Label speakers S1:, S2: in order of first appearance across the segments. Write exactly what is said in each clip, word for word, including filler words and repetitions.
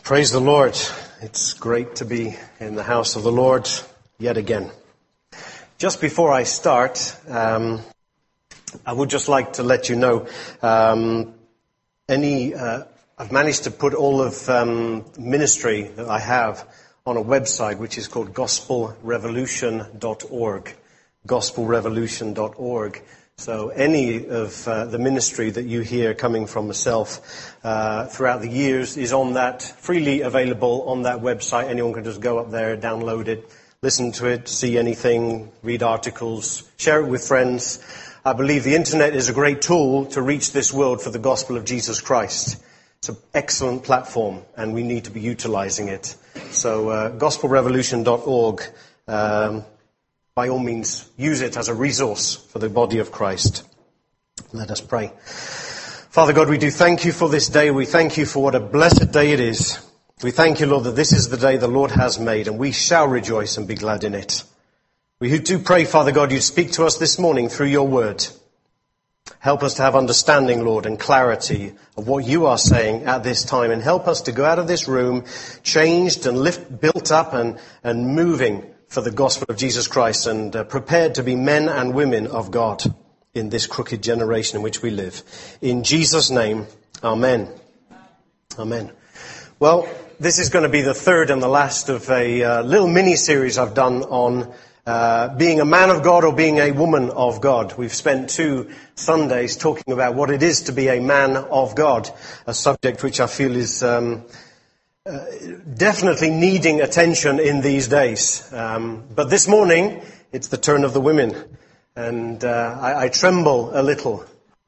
S1: Praise the Lord. It's great to be in the house of the Lord yet again. Just before I start, um, I would just like to let you know, um, any, uh, I've managed to put all of um, ministry that I have on a website which is called gospel revolution dot org. gospel revolution dot org. So any of uh, the ministry that you hear coming from myself uh, throughout the years is on that, freely available on that website. Anyone can just go up there, download it, listen to it, see anything, read articles, share it with friends. I believe the internet is a great tool to reach this world for the gospel of Jesus Christ. It's an excellent platform, and we need to be utilizing it. So uh, gospel revolution dot org. Um, By all means, use it as a resource for the body of Christ. Let us pray. Father God, we do thank you for this day. We thank you for what a blessed day it is. We thank you, Lord, that this is the day the Lord has made, and we shall rejoice and be glad in it. We do pray, Father God, you speak to us this morning through your word. Help us to have understanding, Lord, and clarity of what you are saying at this time, and help us to go out of this room changed and lift, built up and, and moving for the gospel of Jesus Christ, and uh, prepared to be men and women of God in this crooked generation in which we live. In Jesus' name, amen. Amen. Well, this is going to be the third and the last of a uh, little mini-series I've done on uh, being a man of God or being a woman of God. We've spent two Sundays talking about what it is to be a man of God, a subject which I feel is Um, Uh, definitely needing attention in these days. Um, but this morning, it's the turn of the women. And uh, I, I tremble a little.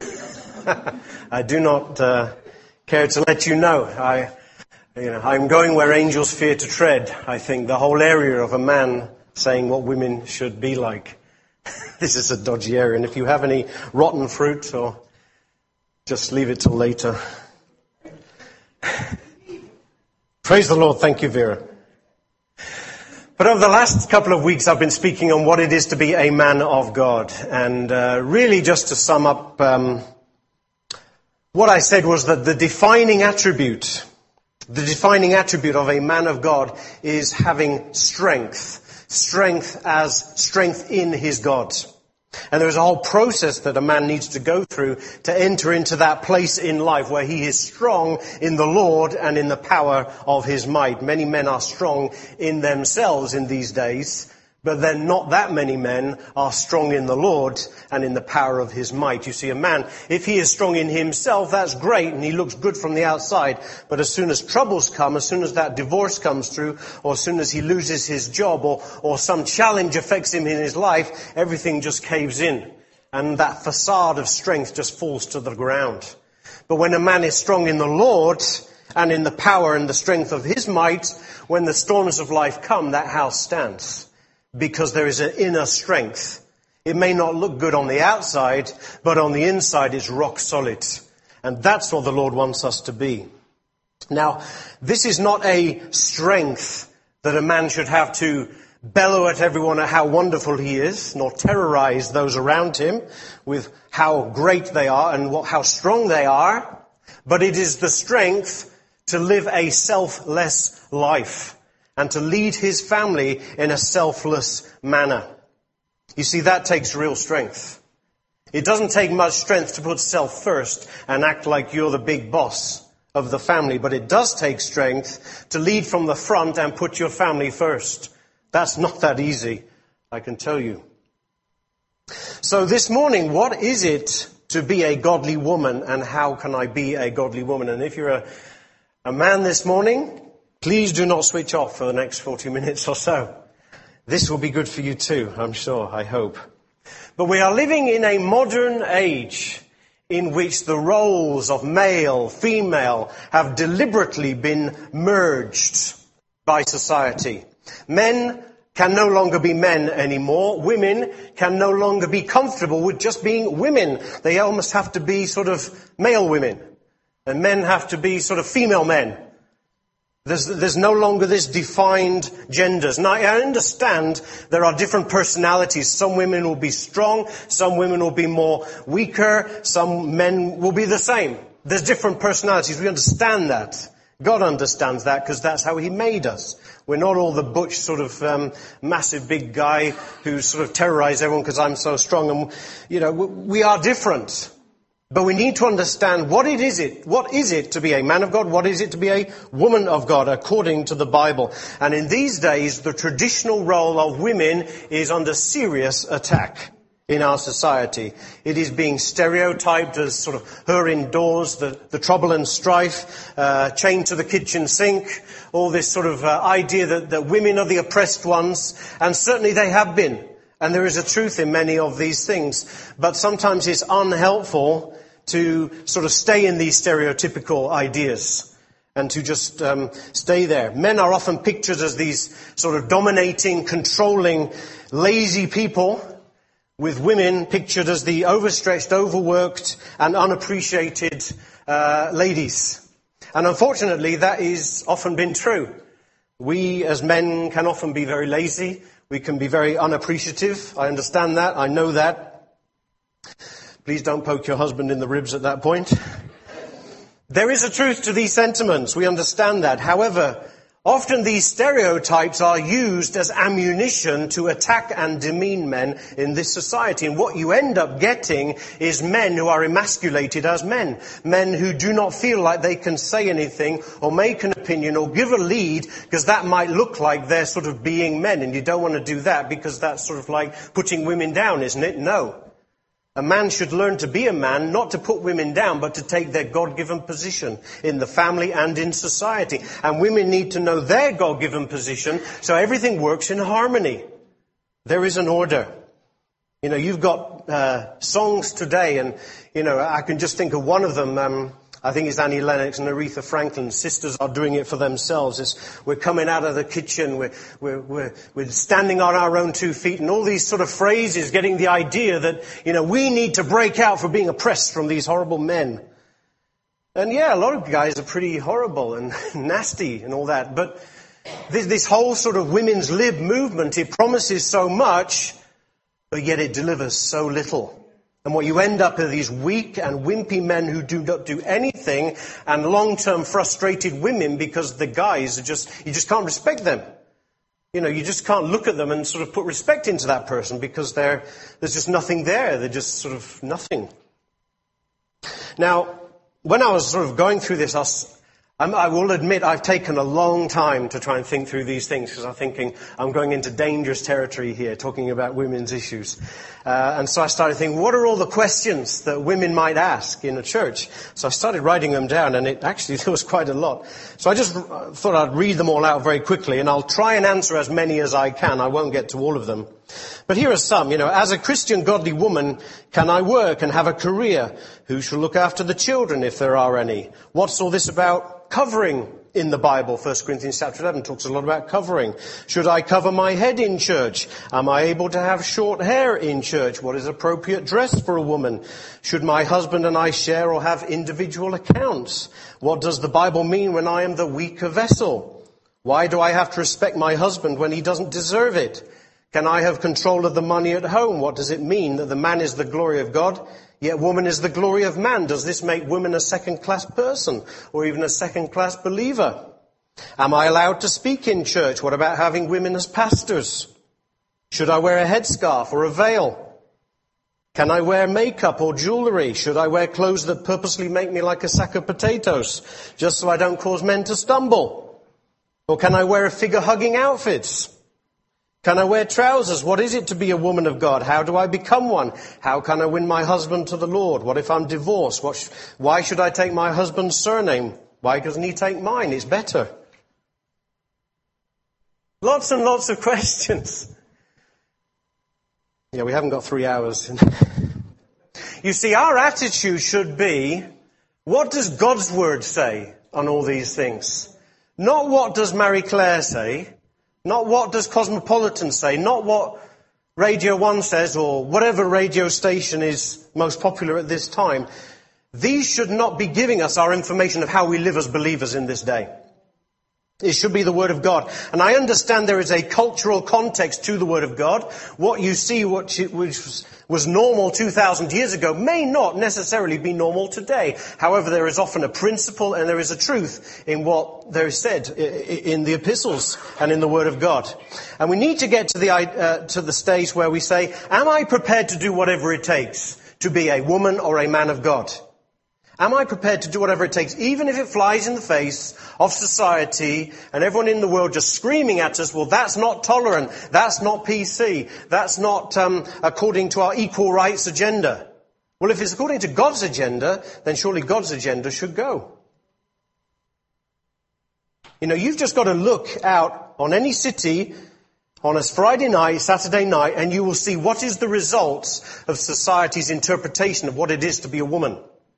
S1: I do not uh, care to let you know. I, you know, I'm going where angels fear to tread. I think the whole area of a man saying what women should be like. This is a dodgy area. And if you have any rotten fruit, or just leave it till later. Praise the Lord. Thank you, Vera. But over the last couple of weeks, I've been speaking on what it is to be a man of God. And uh, really, just to sum up, um, what I said was that the defining attribute, the defining attribute of a man of God is having strength. Strength as strength in his God. And there is a whole process that a man needs to go through to enter into that place in life where he is strong in the Lord and in the power of his might. Many men are strong in themselves in these days, but then not that many men are strong in the Lord and in the power of his might. You see, a man, if he is strong in himself, that's great, and he looks good from the outside. But as soon as troubles come, as soon as that divorce comes through, or as soon as he loses his job, or, or some challenge affects him in his life, everything just caves in. And that facade of strength just falls to the ground. But when a man is strong in the Lord and in the power and the strength of his might, when the storms of life come, that house stands. Because there is an inner strength. It may not look good on the outside, but on the inside it's rock solid. And that's what the Lord wants us to be. Now, this is not a strength that a man should have to bellow at everyone at how wonderful he is, nor terrorize those around him with how great they are and what, how strong they are. But it is the strength to live a selfless life, and to lead his family in a selfless manner. You see, that takes real strength. It doesn't take much strength to put self first and act like you're the big boss of the family, but it does take strength to lead from the front and put your family first. That's not that easy, I can tell you. So this morning, what is it to be a godly woman, and how can I be a godly woman? And if you're a, a man this morning, please do not switch off for the next forty minutes or so. This will be good for you too, I'm sure, I hope. But we are living in a modern age in which the roles of male, female have deliberately been merged by society. Men can no longer be men anymore. Women can no longer be comfortable with just being women. They almost have to be sort of male women. And men have to be sort of female men. There's, there's no longer this defined genders. Now, I understand there are different personalities. Some women will be strong. Some women will be more weaker. Some men will be the same. There's different personalities. We understand that. God understands that because that's how he made us. We're not all the butch sort of um, massive big guy who sort of terrorizes everyone because I'm so strong. And, you know, we are different. But we need to understand what it is it, what is it to be a man of God? What is it to be a woman of God according to the Bible? And in these days, the traditional role of women is under serious attack in our society. It is being stereotyped as sort of her indoors, the, the trouble and strife, uh, chained to the kitchen sink, all this sort of uh, idea that, that women are the oppressed ones, and certainly they have been. And there is a truth in many of these things. But sometimes it's unhelpful to sort of stay in these stereotypical ideas and to just um, stay there. Men are often pictured as these sort of dominating, controlling, lazy people, with women pictured as the overstretched, overworked, and unappreciated uh, ladies. And unfortunately, that is often been true. We as men can often be very lazy. We can be very unappreciative. I understand that. I know that. Please don't poke your husband in the ribs at that point. There is a truth to these sentiments. We understand that. However, often these stereotypes are used as ammunition to attack and demean men in this society. And what you end up getting is men who are emasculated as men. Men who do not feel like they can say anything or make an opinion or give a lead because that might look like they're sort of being men. And you don't want to do that because that's sort of like putting women down, isn't it? No. A man should learn to be a man, not to put women down, but to take their God-given position in the family and in society. And women need to know their God-given position so everything works in harmony. There is an order. You know, you've got uh, songs today, and, you know, I can just think of one of them. Um, I think it's Annie Lennox and Aretha Franklin. Sisters are doing it for themselves. It's, we're coming out of the kitchen. We're, we're, we're, we're standing on our own two feet. And all these sort of phrases getting the idea that, you know, we need to break out for being oppressed from these horrible men. And yeah, a lot of guys are pretty horrible and nasty and all that. But this, this whole sort of women's lib movement, it promises so much, but yet it delivers so little. And what you end up are these weak and wimpy men who do not do anything, and long-term frustrated women because the guys are just, you just can't respect them. You know, you just can't look at them and sort of put respect into that person because they're, there's just nothing there. They're just sort of nothing. Now, when I was sort of going through this, I was, I will admit I've taken a long time to try and think through these things because I'm thinking I'm going into dangerous territory here, talking about women's issues. Uh, and so I started thinking, what are all the questions that women might ask in a church? So I started writing them down, and it actually, there was quite a lot. So I just thought I'd read them all out very quickly, and I'll try and answer as many as I can. I won't get to all of them. But here are some. You know, as a Christian godly woman, can I work and have a career? Who shall look after the children if there are any? What's all this about covering in the Bible? First Corinthians chapter eleven talks a lot about covering. Should I cover my head in church? Am I able to have short hair in church? What is appropriate dress for a woman? Should my husband and I share or have individual accounts? What does the Bible mean when I am the weaker vessel? Why do I have to respect my husband when he doesn't deserve it? Can I have control of the money at home? What does it mean that the man is the glory of God, yet woman is the glory of man? Does this make woman a second-class person or even a second-class believer? Am I allowed to speak in church? What about having women as pastors? Should I wear a headscarf or a veil? Can I wear makeup or jewellery? Should I wear clothes that purposely make me like a sack of potatoes, just so I don't cause men to stumble? Or can I wear a figure-hugging outfit? Can I wear trousers? What is it to be a woman of God? How do I become one? How can I win my husband to the Lord? What if I'm divorced? What sh- why should I take my husband's surname? Why doesn't he take mine? It's better. Lots and lots of questions. Yeah, we haven't got three hours. You see, our attitude should be, what does God's word say on all these things? Not what does Marie Claire say? Not what does Cosmopolitan say, not what Radio one says or whatever radio station is most popular at this time. These should not be giving us our information of how we live as believers in this day. It should be the Word of God. And I understand there is a cultural context to the Word of God. What you see, what which was, was normal two thousand years ago, may not necessarily be normal today. However, there is often a principle and there is a truth in what there is said in the epistles and in the Word of God. And we need to get to the, uh, to the stage where we say, am I prepared to do whatever it takes to be a woman or a man of God? Am I prepared to do whatever it takes, even if it flies in the face of society and everyone in the world just screaming at us, well, that's not tolerant, that's not P C, that's not um, according to our equal rights agenda. Well, if it's according to God's agenda, then surely God's agenda should go. You know, you've just got to look out on any city on a Friday night, Saturday night, and you will see what is the results of society's interpretation of what it is to be a woman.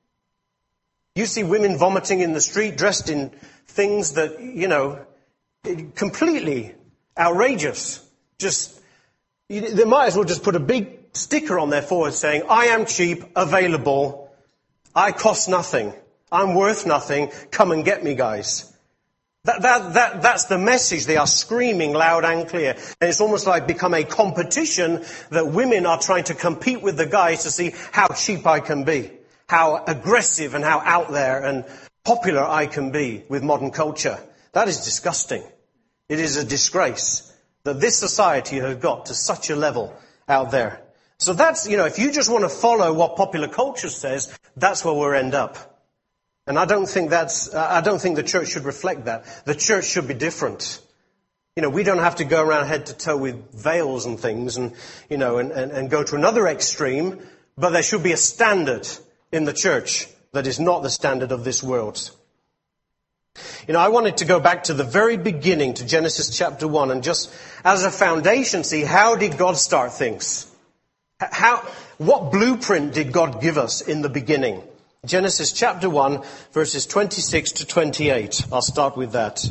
S1: You see women vomiting in the street, dressed in things that, you know, completely outrageous. Just, they might as well just put a big sticker on their forehead saying, I am cheap, available, I cost nothing, I'm worth nothing, come and get me, guys. That, that, that, that's the message they are screaming loud and clear. And it's almost like become a competition that women are trying to compete with the guys to see how cheap I can be. How aggressive and how out there and popular I can be with modern culture. That is disgusting. It is a disgrace that this society has got to such a level out there. So that's, you know, if you just want to follow what popular culture says, that's where we'll end up. And I don't think that's, I don't think the church should reflect that. The church should be different. You know, we don't have to go around head to toe with veils and things and, you know, and, and, and go to another extreme, but there should be a standard in the church that is not the standard of this world. You know, I wanted to go back to the very beginning, to Genesis chapter one, and just as a foundation see how did God start things? How, what blueprint did God give us in the beginning? Genesis chapter one, verses twenty-six to twenty-eight. I'll start with that.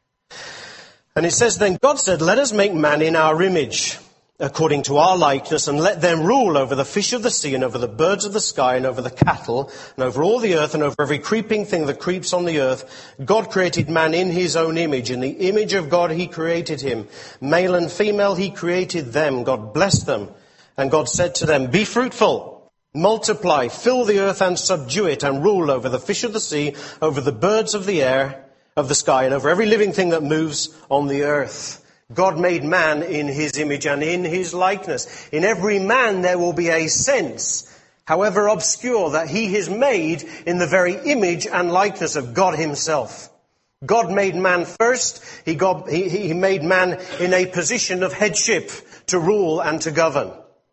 S1: And it says, then God said, let us make man in our image, according to our likeness, and let them rule over the fish of the sea and over the birds of the sky and over the cattle and over all the earth and over every creeping thing that creeps on the earth. God created man in his own image. In the image of God he created him. Male and female he created them. God blessed them. And God said to them, be fruitful, multiply, fill the earth and subdue it, and rule over the fish of the sea, over the birds of the air, of the sky, and over every living thing that moves on the earth. God made man in his image and in his likeness. In every man there will be a sense, however obscure, that he is made in the very image and likeness of God himself. God made man first. He, got, he, he made man in a position of headship to rule and to govern.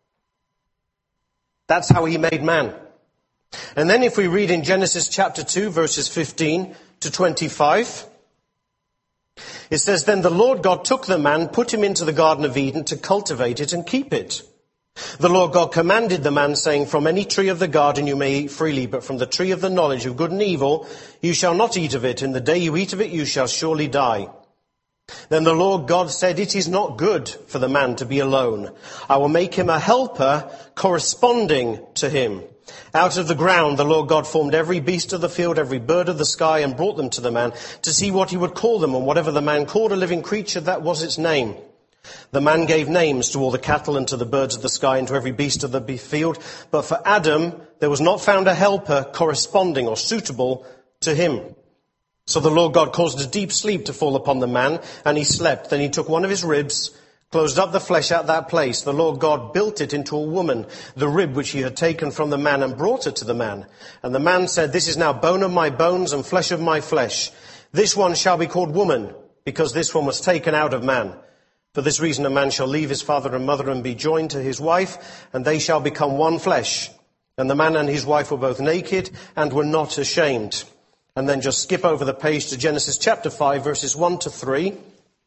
S1: That's how he made man. And then if we read in Genesis chapter two, verses fifteen to twenty-five, it says, then the Lord God took the man, put him into the Garden of Eden to cultivate it and keep it. The Lord God commanded the man, saying, from any tree of the garden you may eat freely, but from the tree of the knowledge of good and evil you shall not eat of it. In the day you eat of it you shall surely die. Then the Lord God said, it is not good for the man to be alone. I will make him a helper corresponding to him. Out of the ground the Lord God formed every beast of the field, every bird of the sky, and brought them to the man to see what he would call them. And whatever the man called a living creature, that was its name. The man gave names to all the cattle and to the birds of the sky and to every beast of the field. But for Adam there was not found a helper corresponding or suitable to him. So the Lord God caused a deep sleep to fall upon the man, and he slept. Then he took one of his ribs, closed up the flesh at that place. The Lord God built it into a woman, the rib which he had taken from the man, and brought it to the man. And the man said, this is now bone of my bones and flesh of my flesh. This one shall be called woman, because this one was taken out of man. For this reason a man shall leave his father and mother and be joined to his wife, and they shall become one flesh. And the man and his wife were both naked and were not ashamed. And then just skip over the page to Genesis chapter five, verses one to three.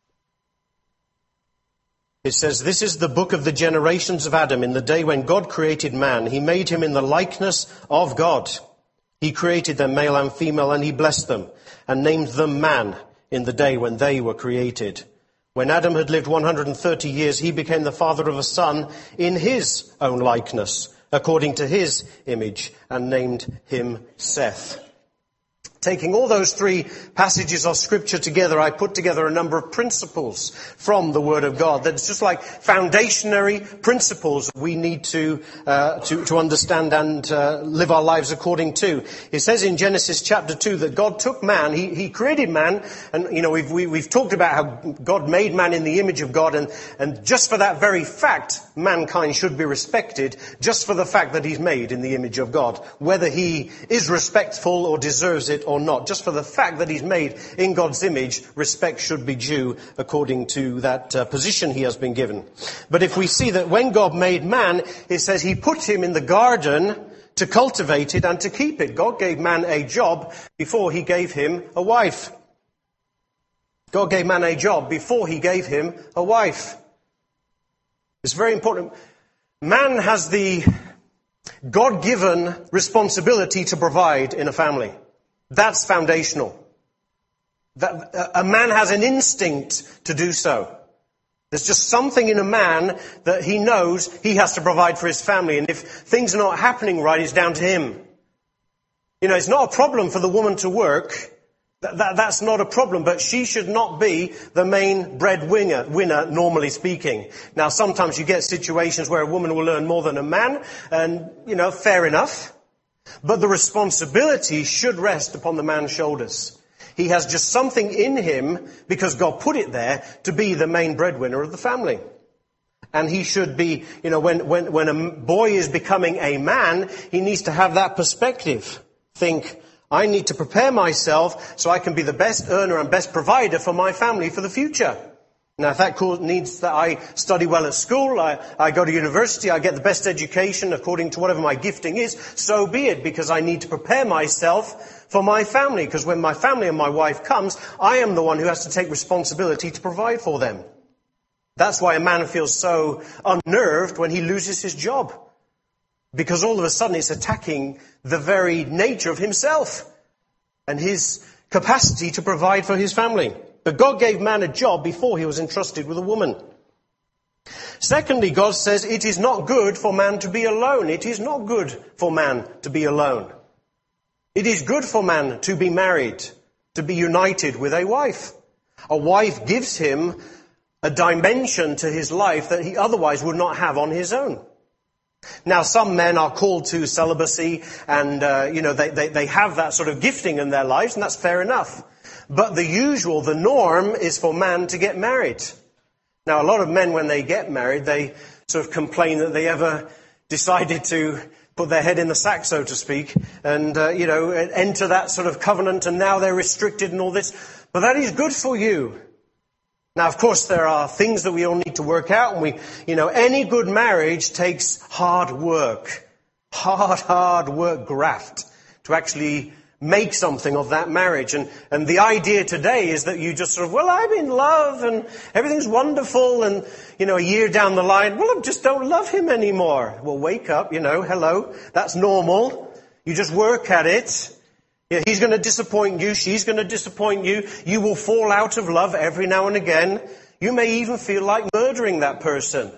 S1: It says, this is the book of the generations of Adam. In the day when God created man, he made him in the likeness of God. He created them male and female, and he blessed them and named them man in the day when they were created. When Adam had lived one hundred thirty years, he became the father of a son in his own likeness, according to his image, and named him Seth. Taking all those three passages of Scripture together, I put together a number of principles from the Word of God. That's just like foundationary principles we need to uh, to, to understand and uh, live our lives according to. It says in Genesis chapter two that God took man, He, he created man, and you know we've we, we've talked about how God made man in the image of God, and and just for that very fact, mankind should be respected, just for the fact that He's made in the image of God, whether he is respectful or deserves it or not. Just for the fact that he's made in God's image, respect should be due according to that uh, position he has been given. But if we see that when God made man, it says he put him in the garden to cultivate it and to keep it. God gave man a job before he gave him a wife. God gave man a job before he gave him a wife. It's very important. Man has the God-given responsibility to provide in a family. That's foundational. That, a man has an instinct to do so. There's just something in a man that he knows he has to provide for his family. And if things are not happening right, it's down to him. You know, it's not a problem for the woman to work. That, that, that's not a problem, but she should not be the main breadwinner, winner, normally speaking. Now, sometimes you get situations where a woman will earn more than a man, and, you know, fair enough. But the responsibility should rest upon the man's shoulders. He has just something in him, because God put it there, to be the main breadwinner of the family. And he should be, you know, when, when, when a boy is becoming a man, he needs to have that perspective. Think, I need to prepare myself so I can be the best earner and best provider for my family for the future. Now, if that means that I study well at school, I, I go to university, I get the best education according to whatever my gifting is, so be it, because I need to prepare myself for my family. Because when my family and my wife comes, I am the one who has to take responsibility to provide for them. That's why a man feels so unnerved when he loses his job. Because all of a sudden it's attacking the very nature of himself and his capacity to provide for his family. But God gave man a job before he was entrusted with a woman. Secondly, God says it is not good for man to be alone. It is not good for man to be alone. It is good for man to be married, to be united with a wife. A wife gives him a dimension to his life that he otherwise would not have on his own. Now, some men are called to celibacy and, uh, you know, they, they, they have that sort of gifting in their lives, and that's fair enough. But the usual, the norm, is for man to get married. Now, a lot of men, when they get married, they sort of complain that they ever decided to put their head in the sack, so to speak, and, uh, you know, enter that sort of covenant, and now they're restricted and all this. But that is good for you. Now, of course, there are things that we all need to work out, and we, you know, any good marriage takes hard work. Hard, hard work, graft, to actually make something of that marriage. And, and the idea today is that you just sort of, well, I'm in love and everything's wonderful, and, you know, a year down the line, well, I just don't love him anymore. Well, wake up, you know, hello, that's normal. You just work at it. Yeah, he's going to disappoint you, she's going to disappoint you. You will fall out of love every now and again. You may even feel like murdering that person.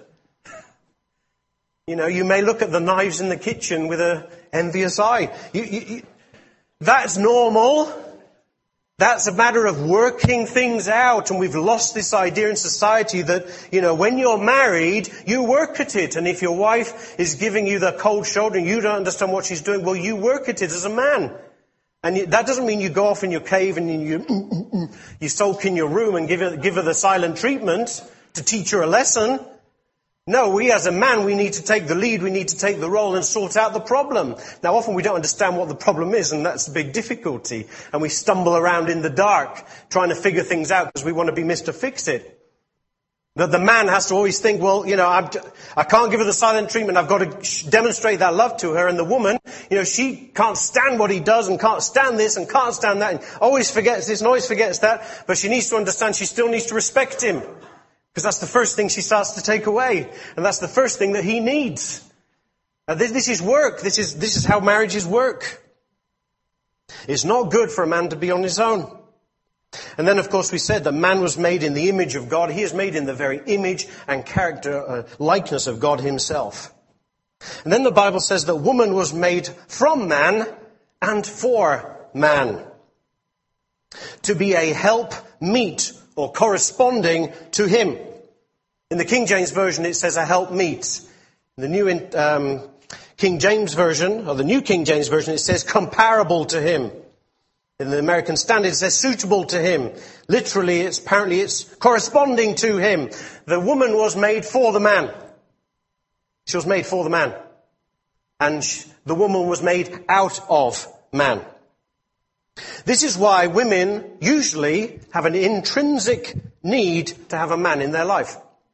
S1: You know, you may look at the knives in the kitchen with an envious eye. You, you, you, that's normal. That's a matter of working things out. And we've lost this idea in society that, you know, when you're married, you work at it. And if your wife is giving you the cold shoulder and you don't understand what she's doing, well, you work at it as a man. And that doesn't mean you go off in your cave and you mm, mm, mm, you sulk in your room and give her, give her the silent treatment to teach her a lesson. No, we as a man, we need to take the lead, we need to take the role and sort out the problem. Now, often we don't understand what the problem is, and that's a big difficulty. And we stumble around in the dark trying to figure things out because we want to be Mister Fix-It. That the man has to always think, well, you know, I'm, I can't give her the silent treatment. I've got to demonstrate that love to her. And the woman, you know, she can't stand what he does and can't stand this and can't stand that and always forgets this and always forgets that. But she needs to understand she still needs to respect him, because that's the first thing she starts to take away. And that's the first thing that he needs. Now, this, this is work. This is, this is how marriages work. It's not good for a man to be on his own. And then, of course, we said that man was made in the image of God. He is made in the very image and character, uh, likeness of God himself. And then the Bible says that woman was made from man and for man. to be a help meet or corresponding to him. In the King James Version, it says a help meet. In the New um, King James Version, or the New King James Version, it says comparable to him. In the American Standard, it says suitable to him. Literally, it's apparently it's corresponding to him. The woman was made for the man. She was made for the man. And she, the woman was made out of man. This is why women usually have an intrinsic need to have a man in their life.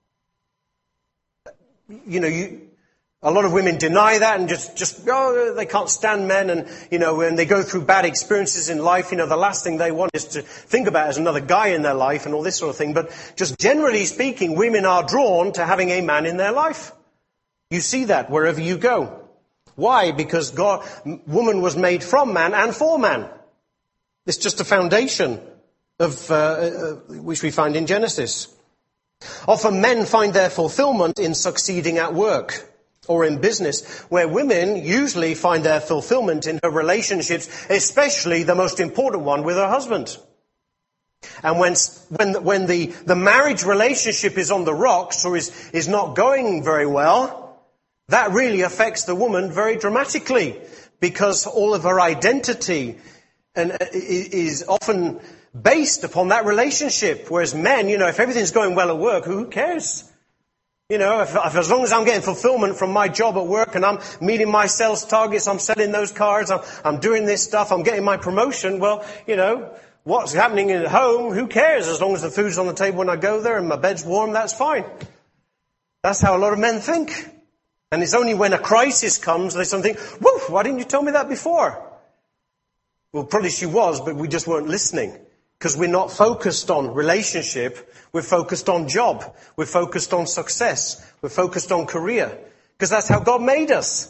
S1: You know, you, a lot of women deny that and just, just, oh, they can't stand men. And, you know, when they go through bad experiences in life, you know, the last thing they want is to think about is another guy in their life and all this sort of thing. But just generally speaking, women are drawn to having a man in their life. You see that wherever you go. Why? Because God, woman was made from man and for man. It's just a foundation of, uh, uh, which we find in Genesis. Often men find their fulfillment in succeeding at work or in business, where women usually find their fulfillment in her relationships, especially the most important one with her husband. And when when when the, the marriage relationship is on the rocks or is, is not going very well, that really affects the woman very dramatically, because all of her identity and is often based upon that relationship. Whereas men, you know, if everything's going well at work, who cares? You know, if, if as long as I'm getting fulfillment from my job at work and I'm meeting my sales targets, I'm selling those cars, I'm, I'm doing this stuff, I'm getting my promotion, well, you know, what's happening at home, who cares? As long as the food's on the table when I go there and my bed's warm, that's fine. That's how a lot of men think. And it's only when a crisis comes, they suddenly think, whoa, why didn't you tell me that before? Well, probably she was, but we just weren't listening. Because we're not focused on relationship, we're focused on job, we're focused on success, we're focused on career. Because that's how God made us.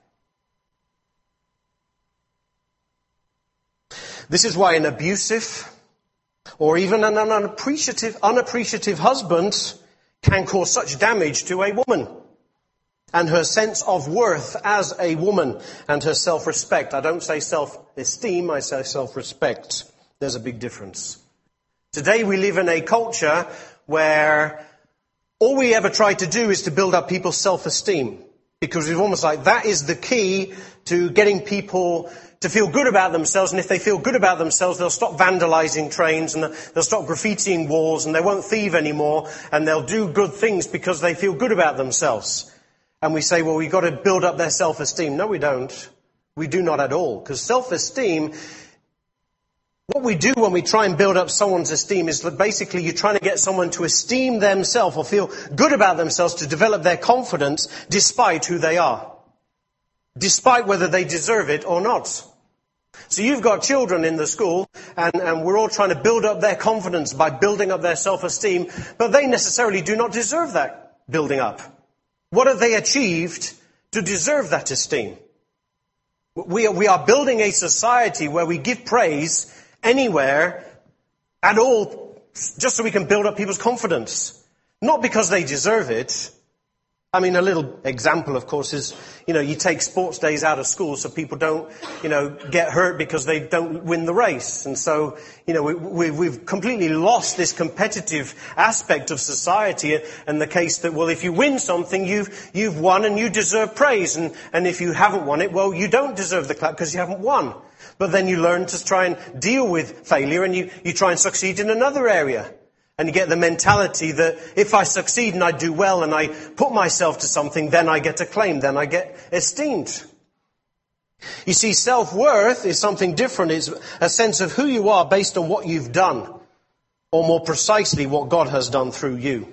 S1: This is why an abusive or even an unappreciative, unappreciative husband can cause such damage to a woman and her sense of worth as a woman and her self-respect. I don't say self-esteem, I say self-respect. There's a big difference. Today we live in a culture where all we ever try to do is to build up people's self-esteem. Because it's almost like that is the key to getting people to feel good about themselves. And if they feel good about themselves, they'll stop vandalizing trains and they'll stop graffitiing walls and they won't thieve anymore. And they'll do good things because they feel good about themselves. And we say, well, we've got to build up their self-esteem. No, we don't. We do not at all. Because self-esteem, what we do when we try and build up someone's esteem is that basically you're trying to get someone to esteem themselves or feel good about themselves, to develop their confidence despite who they are. Despite whether they deserve it or not. So you've got children in the school and, and we're all trying to build up their confidence by building up their self-esteem, but they necessarily do not deserve that building up. What have they achieved to deserve that esteem? We are, we are building a society where we give praise anywhere at all, just so we can build up people's confidence. Not because they deserve it. I mean, a little example, of course, is, you know, you take sports days out of school so people don't, you know, get hurt because they don't win the race. And so, you know, we, we, we've completely lost this competitive aspect of society, and the case that, well, if you win something, you've, you've won and you deserve praise. And, and if you haven't won it, well, you don't deserve the clap because you haven't won. But then you learn to try and deal with failure and you, you try and succeed in another area. And you get the mentality that if I succeed and I do well and I put myself to something, then I get acclaimed, then I get esteemed. You see, self-worth is something different. It's a sense of who you are based on what you've done, or more precisely, what God has done through you.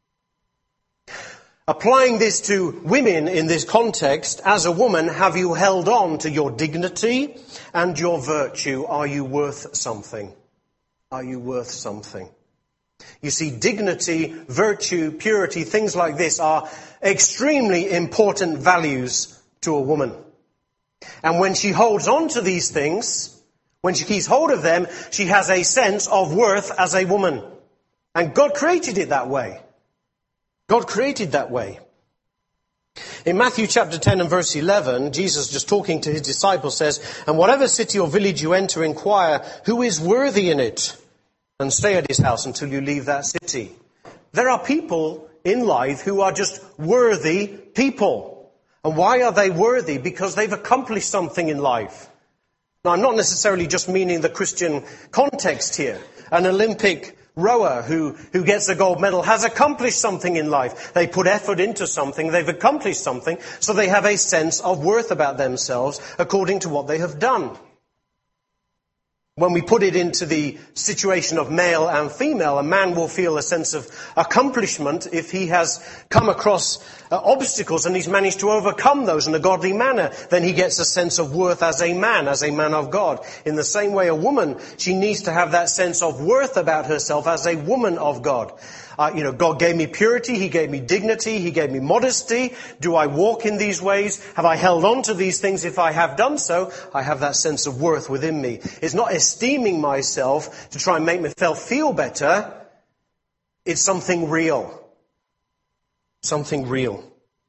S1: Applying this to women in this context, as a woman, have you held on to your dignity and your virtue? Are you worth something? Are you worth something? You see, dignity, virtue, purity, things like this are extremely important values to a woman. And when she holds on to these things, when she keeps hold of them, she has a sense of worth as a woman. And God created it that way. God created that way. In Matthew chapter ten and verse eleven, Jesus, just talking to his disciples, says, "And whatever city or village you enter, inquire who is worthy in it, and stay at his house until you leave that city." There are people in life who are just worthy people. And why are they worthy? Because they've accomplished something in life. Now, I'm not necessarily just meaning the Christian context here. An Olympic rower who, who gets a gold medal has accomplished something in life. They put effort into something, they've accomplished something, so they have a sense of worth about themselves according to what they have done. When we put it into the situation of male and female, a man will feel a sense of accomplishment if he has come across uh, obstacles and he's managed to overcome those in a godly manner. Then he gets a sense of worth as a man, as a man of God. In the same way, a woman, she needs to have that sense of worth about herself as a woman of God. Uh, you know, God gave me purity, He gave me dignity, He gave me modesty. Do I walk in these ways? Have I held on to these things? If I have done so, I have that sense of worth within me. It's not esteeming myself to try and make myself feel better. It's something real. Something real.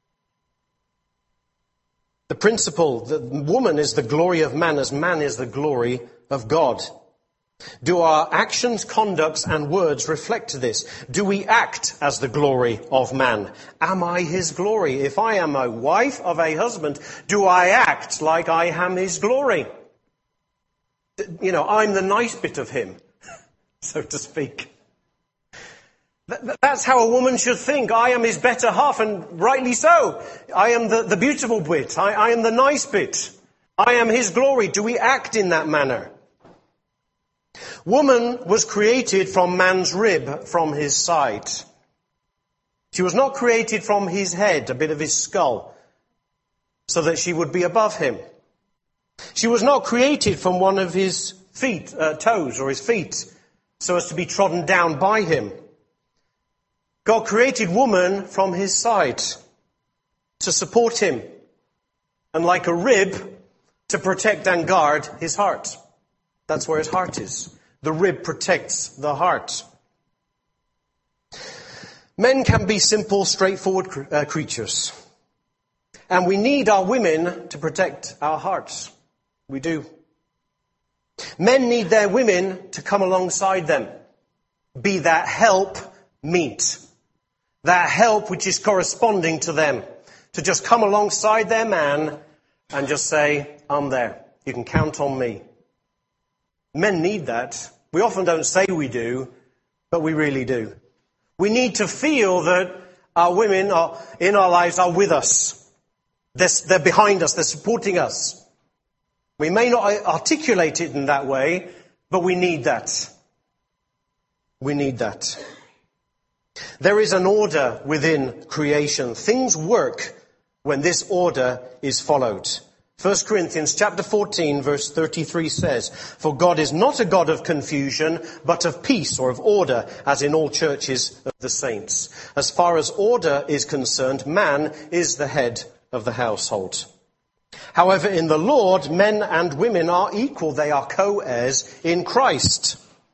S1: The principle that woman is the glory of man as man is the glory of God. Do our actions, conducts, and words reflect this? Do we act as the glory of man? Am I his glory? If I am a wife of a husband, do I act like I am his glory? You know, I'm the nice bit of him, so to speak. That's how a woman should think. I am his better half, and rightly so. I am the, the beautiful bit. I, I am the nice bit. I am his glory. Do we act in that manner? Woman was created from man's rib, from his side. She was not created from his head, a bit of his skull, so that she would be above him. She was not created from one of his feet, uh, toes or his feet, so as to be trodden down by him. God created woman from his side to support him, and like a rib, to protect and guard his heart. That's where his heart is. The rib protects the heart. Men can be simple, straightforward cr- uh, creatures. And we need our women to protect our hearts. We do. Men need their women to come alongside them. Be that help meet. That help which is corresponding to them. To just come alongside their man and just say, I'm there. You can count on me. Men need that. We often don't say we do, but we really do. We need to feel that our women are, in our lives are with us. They're, they're behind us. They're supporting us. We may not articulate it in that way, but we need that. We need that. There is an order within creation. Things work when this order is followed. First Corinthians chapter fourteen verse thirty-three says, "For God is not a God of confusion, but of peace," or of order, as in all churches of the saints. As far as order is concerned, man is the head of the household. However, in the Lord, men and women are equal. They are co-heirs in Christ.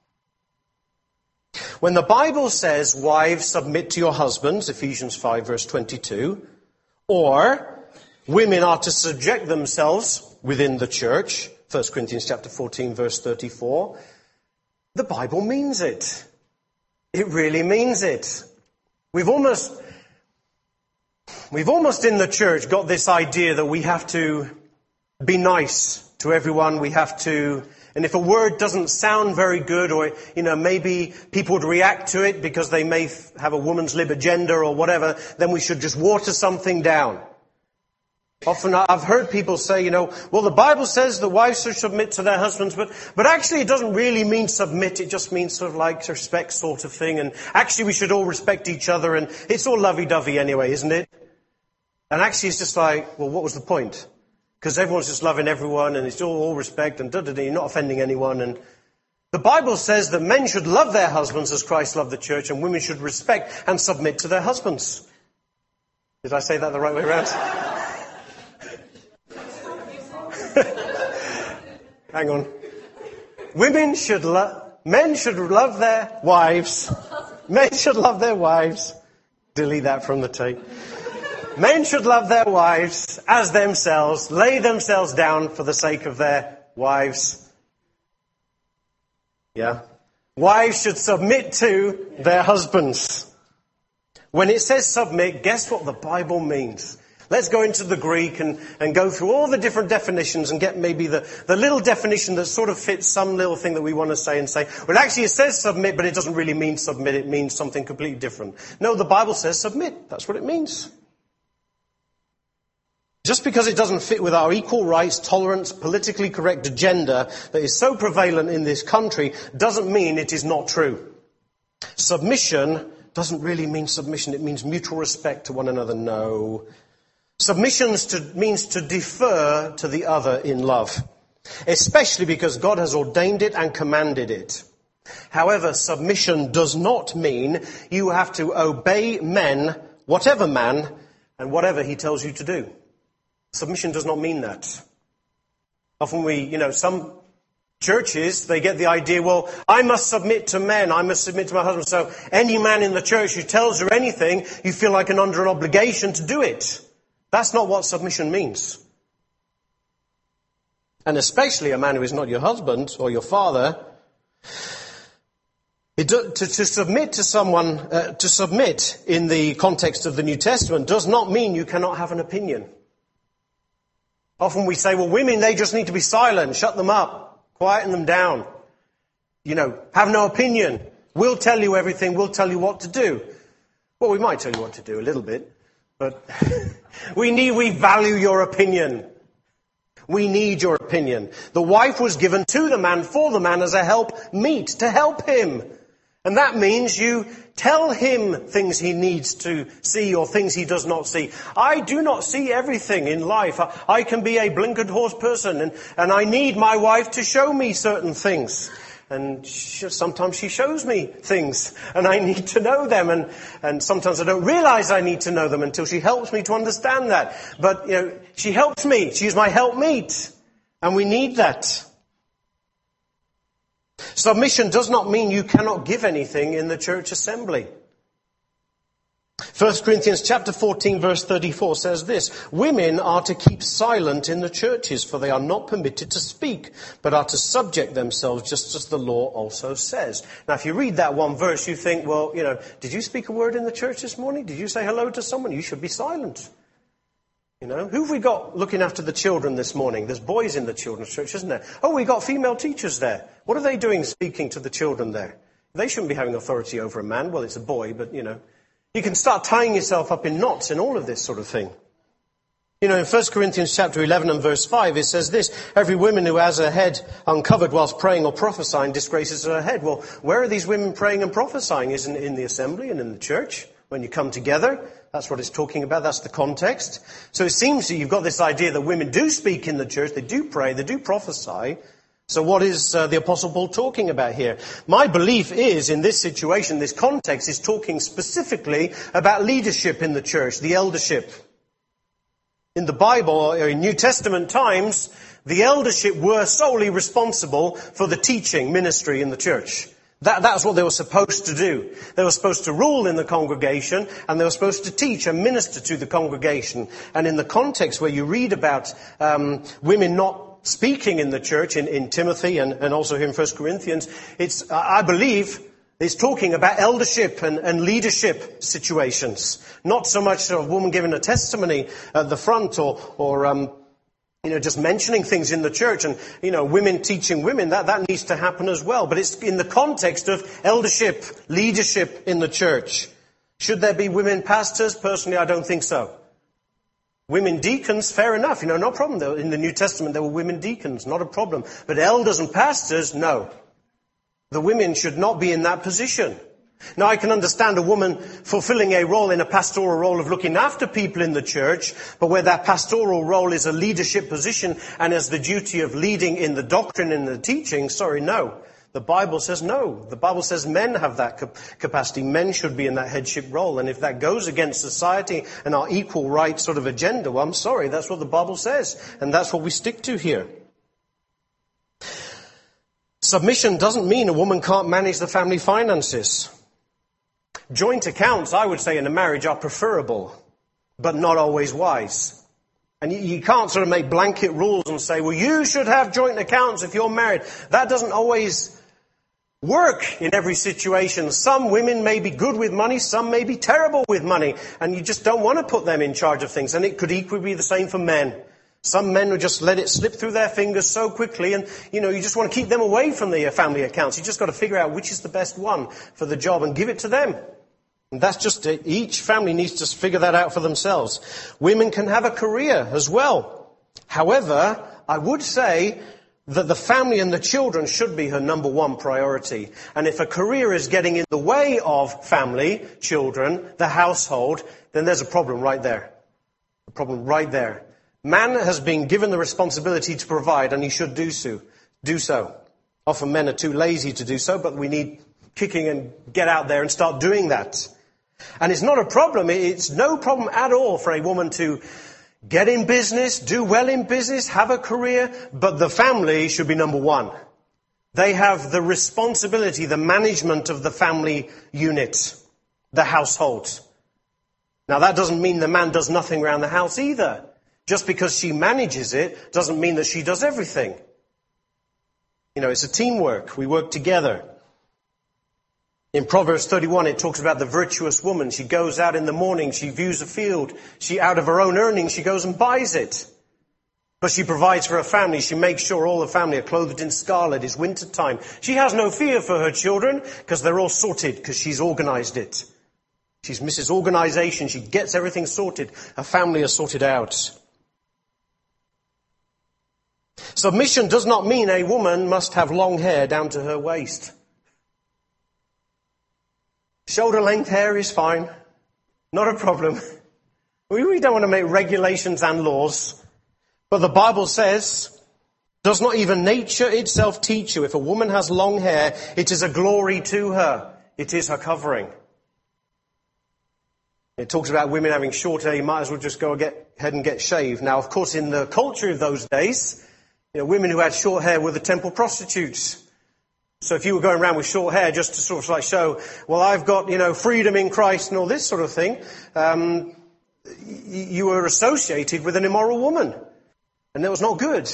S1: When the Bible says, "Wives, submit to your husbands," Ephesians five verse twenty-two, or women are to subject themselves within the church, First Corinthians chapter fourteen, verse thirty-four. The Bible means it. It really means it. We've almost, we've almost in the church got this idea that we have to be nice to everyone. We have to, and if a word doesn't sound very good, or, you know, maybe people would react to it because they may have a woman's lib agenda or whatever, then we should just water something down. Often I've heard people say, you know, well, the Bible says the wives should submit to their husbands, but, but actually it doesn't really mean submit. It just means sort of like respect sort of thing. And actually we should all respect each other, and it's all lovey-dovey anyway, isn't it? And actually it's just like, well, what was the point? Because everyone's just loving everyone, and it's all, all respect, and da-da-da, you're not offending anyone. And the Bible says that men should love their husbands as Christ loved the church, and women should respect and submit to their husbands. Did I say that the right way around? Hang on. Women should love, men should love their wives. Men should love their wives. Delete that from the tape. Men should love their wives as themselves, lay themselves down for the sake of their wives. Yeah. Wives should submit to their husbands. When it says submit, guess what the Bible means? Let's go into the Greek and, and go through all the different definitions and get maybe the, the little definition that sort of fits some little thing that we want to say and say, well, actually it says submit, but it doesn't really mean submit. It means something completely different. No, the Bible says submit. That's what it means. Just because it doesn't fit with our equal rights, tolerance, politically correct agenda that is so prevalent in this country doesn't mean it is not true. Submission doesn't really mean submission. It means mutual respect to one another. No. Submission to, means to defer to the other in love, especially because God has ordained it and commanded it. However, submission does not mean you have to obey men, whatever man, and whatever he tells you to do. Submission does not mean that. Often we, you know, some churches, they get the idea, well, I must submit to men, I must submit to my husband. So any man in the church who tells her anything, you feel like an under an obligation to do it. That's not what submission means. And especially a man who is not your husband or your father. It do, to, to submit to someone, uh, to submit in the context of the New Testament does not mean you cannot have an opinion. Often we say, well, women, they just need to be silent, shut them up, quieten them down. You know, have no opinion. We'll tell you everything, we'll tell you what to do. Well, we might tell you what to do a little bit, but we need, we value your opinion. We need your opinion. The wife was given to the man, for the man, as a help meet, to help him. And that means you tell him things he needs to see or things he does not see. I do not see everything in life. I, I can be a blinkered horse person, and, and I need my wife to show me certain things. And she, sometimes she shows me things, and I need to know them. And, and sometimes I don't realize I need to know them until she helps me to understand that. But, you know, she helps me. She's my helpmeet. And we need that. Submission does not mean you cannot give anything in the church assembly. First Corinthians chapter fourteen verse thirty-four says this: women are to keep silent in the churches, for they are not permitted to speak, but are to subject themselves, just as the law also says. Now, if you read that one verse, you think, well, you know, did you speak a word in the church this morning? Did you say hello to someone? You should be silent. You know, who have we got looking after the children this morning? There's boys in the children's church, isn't there? Oh, we got female teachers there. What are they doing speaking to the children there? They shouldn't be having authority over a man. Well, it's a boy, but, you know. You can start tying yourself up in knots in all of this sort of thing. You know, in First Corinthians chapter eleven and verse five, it says this: every woman who has her head uncovered whilst praying or prophesying disgraces her head. Well, where are these women praying and prophesying? Isn't it in the assembly and in the church when you come together? That's what it's talking about. That's the context. So it seems that you've got this idea that women do speak in the church, they do pray, they do prophesy. So what is uh, the Apostle Paul talking about here? My belief is, in this situation, this context is talking specifically about leadership in the church, the eldership. In the Bible, or in New Testament times, the eldership were solely responsible for the teaching ministry in the church. That, that's what they were supposed to do. They were supposed to rule in the congregation, and they were supposed to teach and minister to the congregation. And in the context where you read about um, women not speaking in the church, in, in Timothy and, and also here in First Corinthians, it's, I believe, it's talking about eldership and, and leadership situations. Not so much a woman giving a testimony at the front or, or um, you know, just mentioning things in the church and, you know, women teaching women. That, that needs to happen as well. But it's in the context of eldership, leadership in the church. Should there be women pastors? Personally, I don't think so. Women deacons, fair enough, you know, no problem. In the New Testament, there were women deacons, not a problem. But elders and pastors, no. The women should not be in that position. Now, I can understand a woman fulfilling a role in a pastoral role of looking after people in the church, but where that pastoral role is a leadership position and has the duty of leading in the doctrine and the teaching, sorry, no. The Bible says no. The Bible says men have that capacity. Men should be in that headship role. And if that goes against society and our equal rights sort of agenda, well, I'm sorry, that's what the Bible says. And that's what we stick to here. Submission doesn't mean a woman can't manage the family finances. Joint accounts, I would say, in a marriage are preferable. but not always wise. And you, you can't sort of make blanket rules and say, well, you should have joint accounts if you're married. That doesn't always work in every situation. Some women may be good with money, some may be terrible with money, and you just don't want to put them in charge of things. And it could equally be the same for men. Some men will just let it slip through their fingers so quickly, and, you know, you just want to keep them away from the family accounts. You just got to figure out which is the best one for the job and give it to them. And that's just it. Each family needs to figure that out for themselves. Women can have a career as well. However, I would say that the family and the children should be her number one priority. And if a career is getting in the way of family, children, the household, then there's a problem right there. A problem right there. Man has been given the responsibility to provide, and he should do so. Do so. Often men are too lazy to do so, but we need kicking and get out there and start doing that. And it's not a problem. It's no problem at all for a woman to get in business, do well in business, have a career, but the family should be number one. They have the responsibility, the management of the family unit, the household. Now that doesn't mean the man does nothing around the house either. Just because she manages it doesn't mean that she does everything. You know, it's a teamwork. We work together. In Proverbs thirty-one, it talks about the virtuous woman. She goes out in the morning, she views a field. She, out of her own earnings, she goes and buys it. But she provides for her family. She makes sure all the family are clothed in scarlet. It's winter time. She has no fear for her children because they're all sorted because she's organized it. She's Missus Organization. She gets everything sorted. Her family are sorted out. Submission does not mean a woman must have long hair down to her waist. Shoulder length hair is fine. Not a problem. We, we don't want to make regulations and laws. But the Bible says, does not even nature itself teach you? If a woman has long hair, it is a glory to her. It is her covering. It talks about women having short hair. You might as well just go get, ahead and get shaved. Now, of course, in the culture of those days, you know, women who had short hair were the temple prostitutes. So if you were going around with short hair just to sort of like show, well, I've got, you know, freedom in Christ and all this sort of thing, um, you were associated with an immoral woman. And that was not good.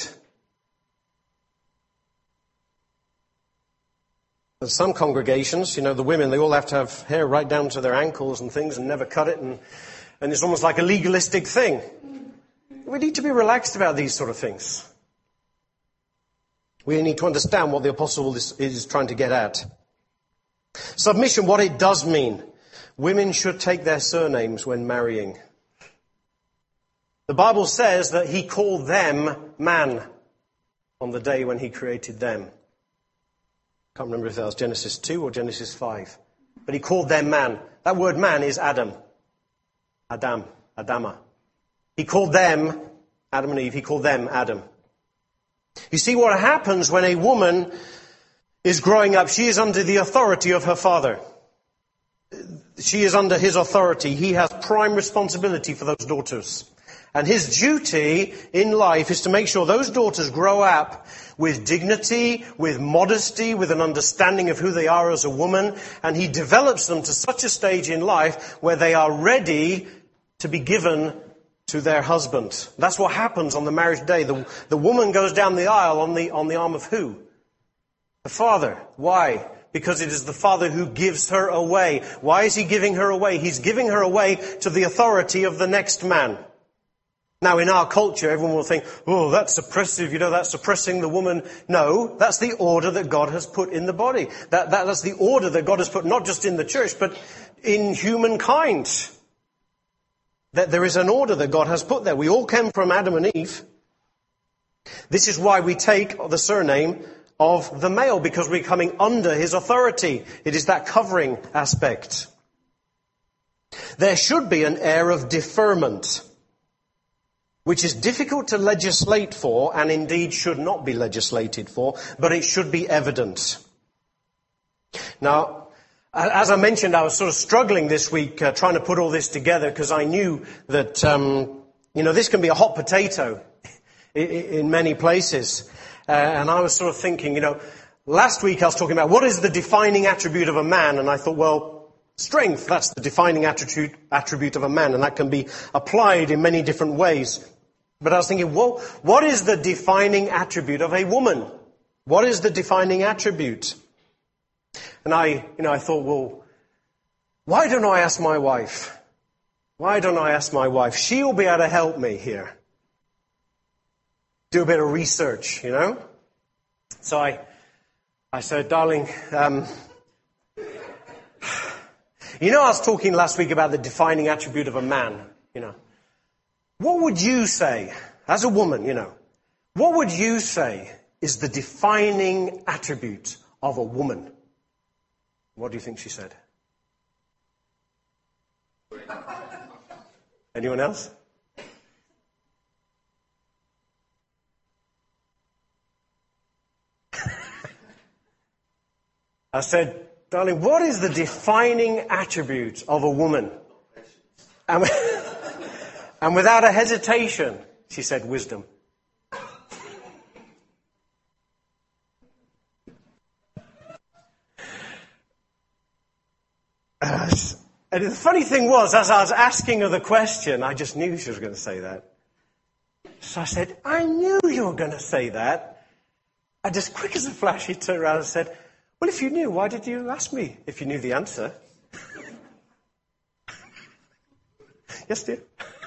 S1: But some congregations, you know, the women, they all have to have hair right down to their ankles and things and never cut it. And, and it's almost like a legalistic thing. We need to be relaxed about these sort of things. We need to understand what the apostle is, is trying to get at. Submission, what it does mean. Women should take their surnames when marrying. The Bible says that he called them man on the day when he created them. I can't remember if that was Genesis two or Genesis five. But he called them man. That word man is Adam. Adam. Adama. He called them, Adam and Eve, he called them Adam. You see what happens when a woman is growing up. She is under the authority of her father. She is under his authority. He has prime responsibility for those daughters. And his duty in life is to make sure those daughters grow up with dignity, with modesty, with an understanding of who they are as a woman. And he develops them to such a stage in life where they are ready to be given to their husband. That's what happens on the marriage day. The, the woman goes down the aisle on the, on the arm of who? The father. Why? Because it is the father who gives her away. Why is he giving her away? He's giving her away to the authority of the next man. Now, in our culture, everyone will think, oh, that's oppressive, you know, that's suppressing the woman. No, that's the order that God has put in the body. That, that, that's the order that God has put not just in the church, but in humankind. That there is an order that God has put there. We all came from Adam and Eve. This is why we take the surname of the male, because we're coming under his authority. It is that covering aspect. There should be an air of deferment, which is difficult to legislate for, and indeed should not be legislated for, but it should be evident. Now, as I mentioned, I was sort of struggling this week uh, trying to put all this together because I knew that, um, you know, this can be a hot potato in, in many places. Uh, and I was sort of thinking, you know, last week I was talking about what is the defining attribute of a man, and I thought, well, Strength, that's the defining attribute, attribute of a man, and that can be applied in many different ways. But I was thinking, well, what is the defining attribute of a woman? What is the defining attribute? And I, you know, I thought, well, why don't I ask my wife? Why don't I ask my wife? She'll be able to help me here. Do a bit of research, you know? So I, I said, darling, um, you know, I was talking last week about the defining attribute of a man, you know. What would you say, as a woman, you know, what would you say is the defining attribute of a woman? What do you think she said? Anyone else? I said, darling, what is the defining attribute of a woman? And, and without a hesitation, she said, wisdom. Uh, and the funny thing was, as I was asking her the question, I just knew she was going to say that. So I said, I knew you were going to say that. And just quick as a flash, he turned around and said, well, if you knew, why did you ask me if you knew the answer? Yes, dear.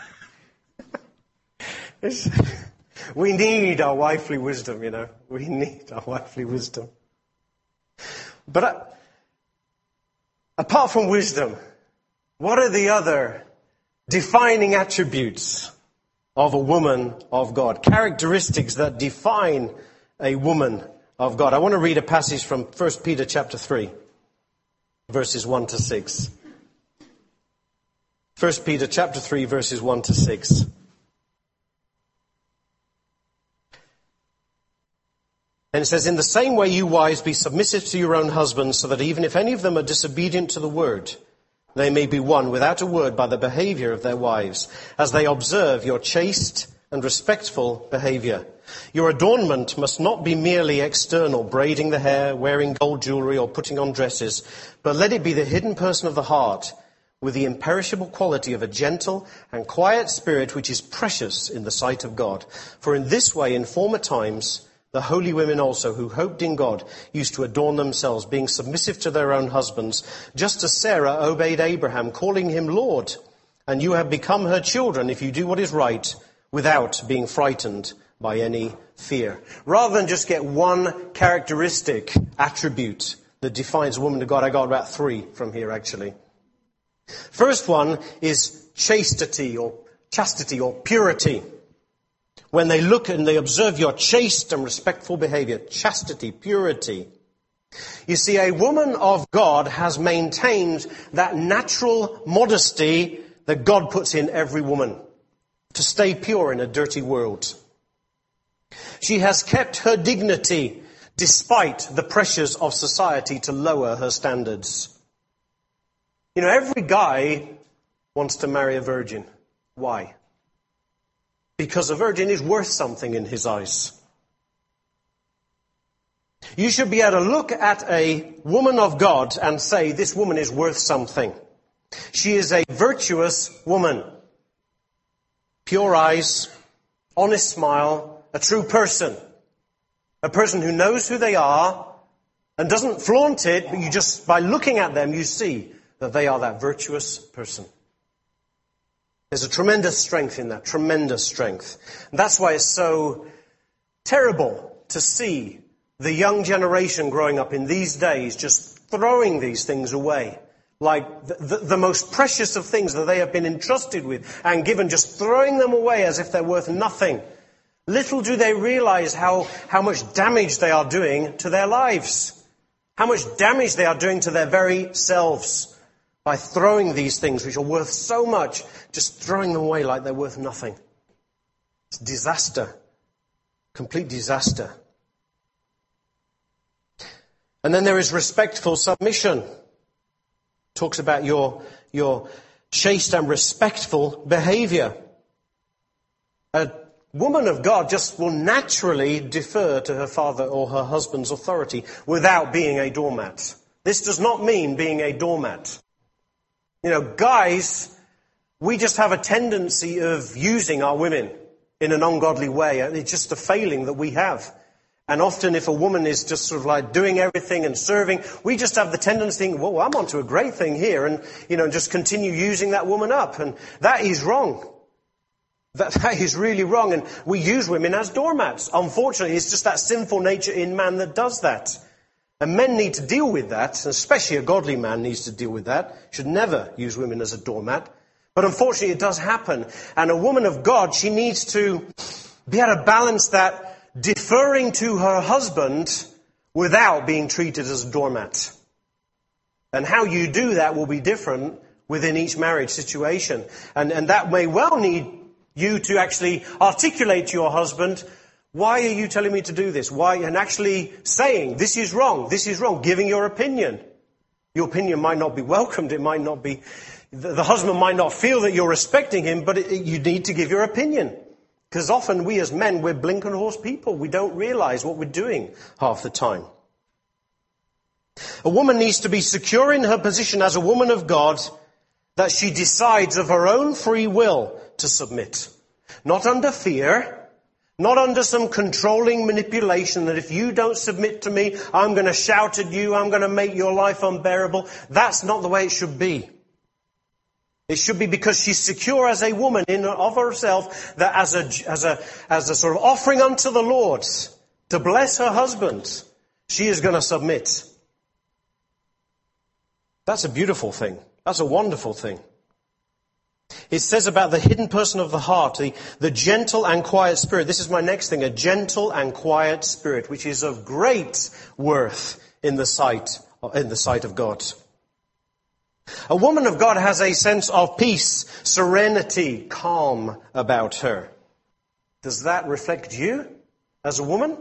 S1: We need our wifely wisdom, you know. We need our wifely wisdom. But uh, apart from wisdom, what are the other defining attributes of a woman of God? Characteristics that define a woman of God. I want to read a passage from First Peter chapter three, verses one to six. First Peter chapter three, verses one to six. And it says, in the same way you wives be submissive to your own husbands, so that even if any of them are disobedient to the word, they may be won without a word by the behavior of their wives, as they observe your chaste and respectful behavior. Your adornment must not be merely external, braiding the hair, wearing gold jewelry, or putting on dresses, but let it be the hidden person of the heart, with the imperishable quality of a gentle and quiet spirit, which is precious in the sight of God. For in this way, in former times, the holy women also, who hoped in God, used to adorn themselves, being submissive to their own husbands, just as Sarah obeyed Abraham, calling him Lord. And you have become her children if you do what is right, without being frightened by any fear. Rather than just get one characteristic, attribute that defines a woman of God, I got about three from here, actually. First one is chastity or chastity or purity. When they look and they observe your chaste and respectful behavior, chastity, purity. You see, a woman of God has maintained that natural modesty that God puts in every woman to stay pure in a dirty world. She has kept her dignity despite the pressures of society to lower her standards. You know, every guy wants to marry a virgin. Why? Because a virgin is worth something in his eyes. You should be able to look at a woman of God and say, this woman is worth something. She is a virtuous woman. Pure eyes, honest smile, a true person. A person who knows who they are and doesn't flaunt it, but you just, by looking at them, you see that they are that virtuous person. There's a tremendous strength in that, tremendous strength. And that's why it's so terrible to see the young generation growing up in these days just throwing these things away. Like the, the, the most precious of things that they have been entrusted with and given, just throwing them away as if they're worth nothing. Little do they realize how, how much damage they are doing to their lives. How much damage they are doing to their very selves. By throwing these things which are worth so much, just throwing them away like they're worth nothing. It's disaster. Complete disaster. And then there is respectful submission. Talks about your, your chaste and respectful behavior. A woman of God just will naturally defer to her father or her husband's authority without being a doormat. This does not mean being a doormat. You know, guys, we just have a tendency of using our women in an ungodly way. It's just a failing that we have. And often if a woman is just sort of like doing everything and serving, we just have the tendency to think, well, I'm onto a great thing here, and, you know, just continue using that woman up. And that is wrong. That, that is really wrong. And we use women as doormats. Unfortunately, it's just that sinful nature in man that does that. And men need to deal with that, especially a godly man needs to deal with that. Should never use women as a doormat. But unfortunately, it does happen. And a woman of God, she needs to be able to balance that, deferring to her husband without being treated as a doormat. And how you do that will be different within each marriage situation. And, and that may well need you to actually articulate to your husband, why are you telling me to do this? Why? And actually saying, this is wrong, this is wrong, giving your opinion. Your opinion might not be welcomed, it might not be, the, the husband might not feel that you're respecting him, but it, it, you need to give your opinion. Because often we as men, we're blink and horse people. We don't realize what we're doing half the time. A woman needs to be secure in her position as a woman of God, that she decides of her own free will to submit. Not under fear, not under some controlling manipulation that if you don't submit to me, I'm going to shout at you, I'm going to make your life unbearable. That's not the way it should be. It should be because she's secure as a woman in of herself, that as a, as a, as a sort of offering unto the Lord to bless her husband, she is going to submit. That's a beautiful thing. That's a wonderful thing. It says about the hidden person of the heart, the, the gentle and quiet spirit. This is my next thing, a gentle and quiet spirit, which is of great worth in the sight, in the sight of God. A woman of God has a sense of peace, serenity, calm about her. Does that reflect you as a woman?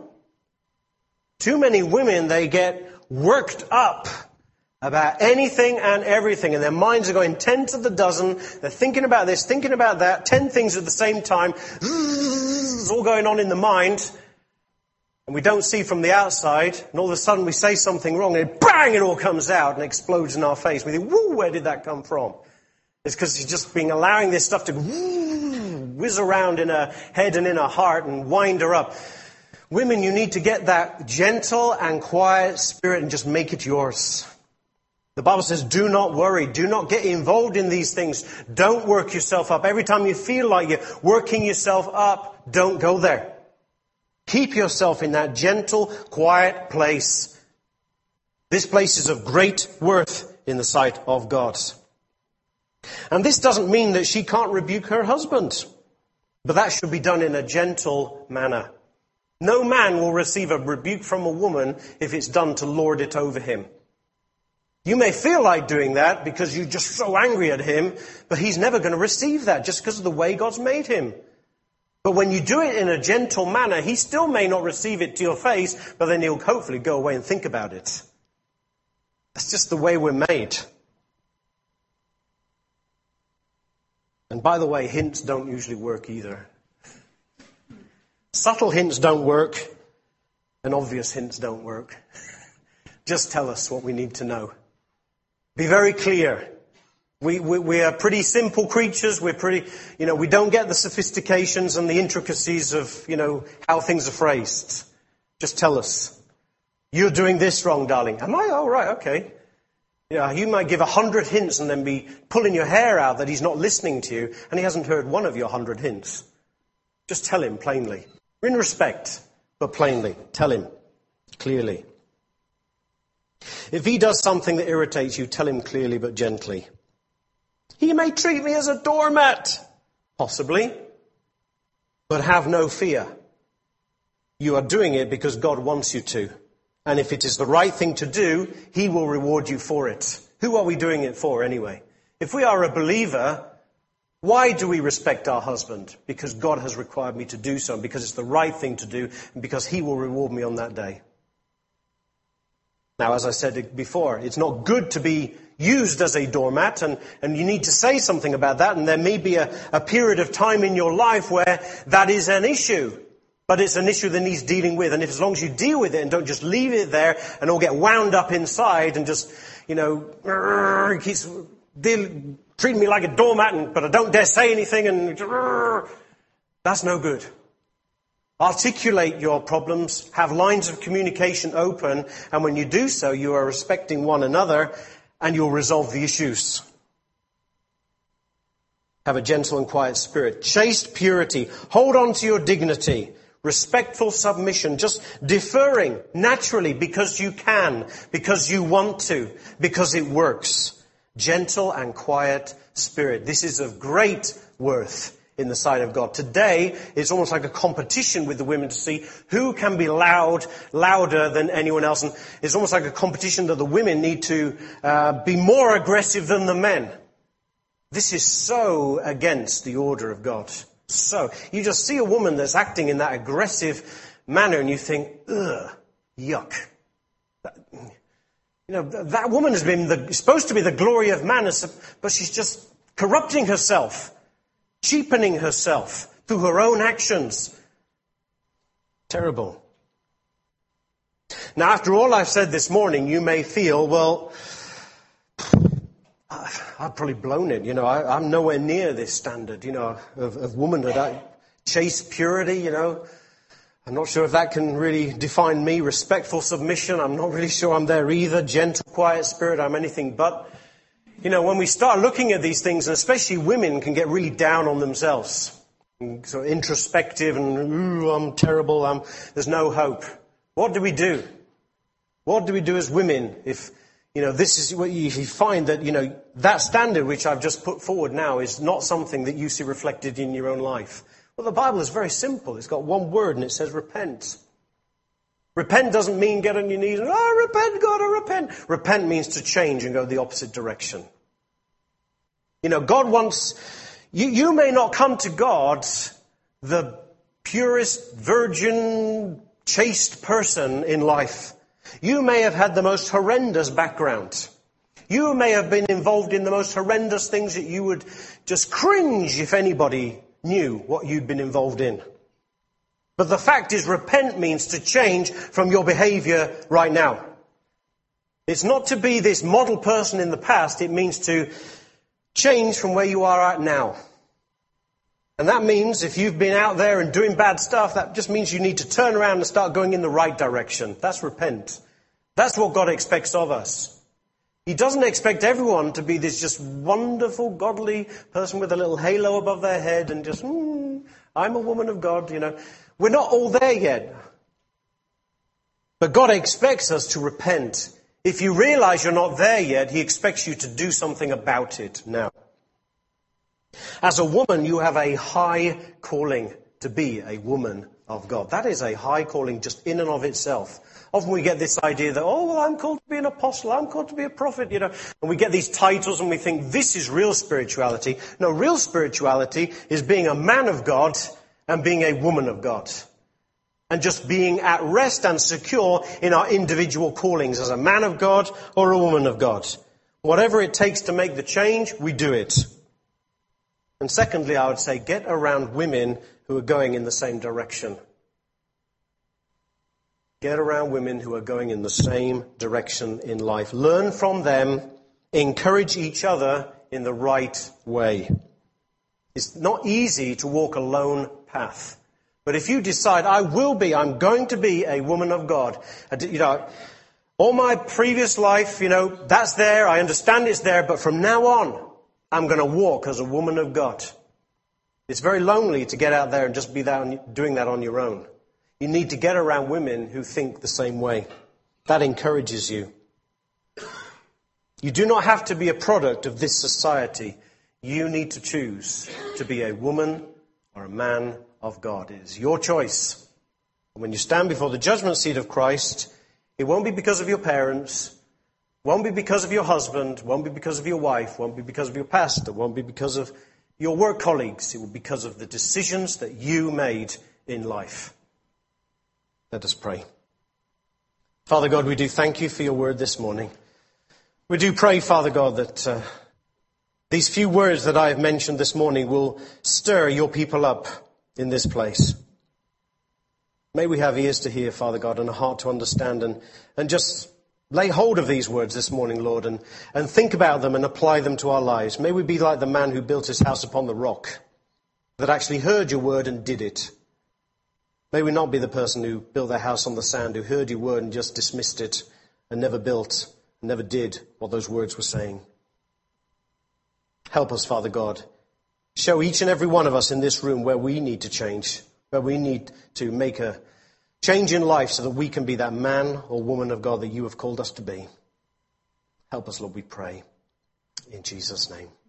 S1: Too many women, they get worked up about anything and everything, and their minds are going ten to the dozen. They're thinking about this, thinking about that, ten things at the same time. It's all going on in the mind. And we don't see from the outside, and all of a sudden we say something wrong, and bang, it all comes out and explodes in our face. We think, woo, where did that come from? It's because she's just been allowing this stuff to woo, whiz around in her head and in her heart and wind her up. Women, you need to get that gentle and quiet spirit and just make it yours. The Bible says, do not worry. Do not get involved in these things. Don't work yourself up. Every time you feel like you're working yourself up, don't go there. Keep yourself in that gentle, quiet place. This place is of great worth in the sight of God. And this doesn't mean that she can't rebuke her husband, but that should be done in a gentle manner. No man will receive a rebuke from a woman if it's done to lord it over him. You may feel like doing that because you're just so angry at him, but he's never going to receive that just because of the way God's made him. But when you do it in a gentle manner, he still may not receive it to your face, but then he'll hopefully go away and think about it. That's just the way we're made. And by the way, hints don't usually work either. Subtle hints don't work, and obvious hints don't work. Just tell us what we need to know. Be very clear. We, we, we are pretty simple creatures. We're pretty, you know, we don't get the sophistications and the intricacies of, you know, how things are phrased. Just tell us. You're doing this wrong, darling. Am I? Oh, right, okay. Yeah, you might give a hundred hints and then be pulling your hair out that he's not listening to you and he hasn't heard one of your hundred hints. Just tell him plainly. In respect, but plainly. Tell him clearly. If he does something that irritates you, tell him clearly but gently. He may treat me as a doormat, possibly, but have no fear. You are doing it because God wants you to. And if it is the right thing to do, he will reward you for it. Who are we doing it for anyway? If we are a believer, why do we respect our husband? Because God has required me to do so, and because it's the right thing to do, and because he will reward me on that day. Now, as I said before, it's not good to be used as a doormat, and, and you need to say something about that, and there may be a, a period of time in your life where that is an issue, but it's an issue that needs dealing with, and if as long as you deal with it and don't just leave it there and all get wound up inside and just, you know, keeps deal, treating me like a doormat, and, but I don't dare say anything, and that's no good. Articulate your problems, have lines of communication open, and when you do so, you are respecting one another, and you'll resolve the issues. Have a gentle and quiet spirit. Chaste purity. Hold on to your dignity. Respectful submission. Just deferring naturally because you can, because you want to, because it works. Gentle and quiet spirit. This is of great worth in the sight of God. Today, it's almost like a competition with the women to see who can be loud, louder than anyone else. And it's almost like a competition that the women need to uh, be more aggressive than the men. This is so against the order of God. So, you just see a woman that's acting in that aggressive manner and you think, ugh, yuck. That, you know, that woman has been the, supposed to be the glory of man, but she's just corrupting herself, cheapening herself through her own actions. Terrible. Now, after all I've said this morning, you may feel, well, I've probably blown it. You know, I, I'm nowhere near this standard, you know, of, of womanhood. I, chaste purity, you know. I'm not sure if that can really define me. Respectful submission, I'm not really sure I'm there either. Gentle, quiet spirit, I'm anything but. You know, when we start looking at these things, and especially women can get really down on themselves. And sort of introspective and, ooh, I'm terrible, I'm, there's no hope. What do we do? What do we do as women if... You know, this is what you find that, you know, that standard which I've just put forward now is not something that you see reflected in your own life. Well, the Bible is very simple. It's got one word and it says repent. Repent doesn't mean get on your knees and, oh, repent, God, I repent. Repent means to change and go the opposite direction. You know, God wants, you, you may not come to God, the purest, virgin, chaste person in life. You may have had the most horrendous background. You may have been involved in the most horrendous things that you would just cringe if anybody knew what you'd been involved in. But the fact is, repent means to change from your behavior right now. It's not to be this model person in the past. It means to change from where you are at now. And that means if you've been out there and doing bad stuff, that just means you need to turn around and start going in the right direction. That's repent. That's what God expects of us. He doesn't expect everyone to be this just wonderful, godly person with a little halo above their head and just, mm, I'm a woman of God, you know. We're not all there yet. But God expects us to repent. If you realize you're not there yet, He expects you to do something about it now. As a woman, you have a high calling to be a woman of God. That is a high calling just in and of itself. Often we get this idea that, oh, well, I'm called to be an apostle, I'm called to be a prophet, you know. And we get these titles and we think this is real spirituality. No, real spirituality is being a man of God and being a woman of God. And just being at rest and secure in our individual callings as a man of God or a woman of God. Whatever it takes to make the change, we do it. And secondly, I would say, get around women who are going in the same direction. Get around women who are going in the same direction in life. Learn from them. Encourage each other in the right way. It's not easy to walk a lone path. But if you decide, I will be, I'm going to be a woman of God. You know, all my previous life, you know, that's there. I understand it's there. But from now on, I'm going to walk as a woman of God. It's very lonely to get out there and just be that, doing that on your own. You need to get around women who think the same way. That encourages you. You do not have to be a product of this society. You need to choose to be a woman or a man of God. It is your choice. And when you stand before the judgment seat of Christ, it won't be because of your parents, won't be because of your husband, won't be because of your wife, won't be because of your pastor, won't be because of your work colleagues. It will be because of the decisions that you made in life. Let us pray. Father God, we do thank you for your word this morning. We do pray, Father God, that uh, these few words that I have mentioned this morning will stir your people up in this place. May we have ears to hear, Father God, and a heart to understand, and, and just lay hold of these words this morning, Lord, and, and think about them and apply them to our lives. May we be like the man who built his house upon the rock, that actually heard your word and did it. May we not be the person who built their house on the sand, who heard your word and just dismissed it and never built, and never did what those words were saying. Help us, Father God. Show each and every one of us in this room where we need to change, where we need to make a change in life so that we can be that man or woman of God that you have called us to be. Help us, Lord, we pray. In Jesus' name.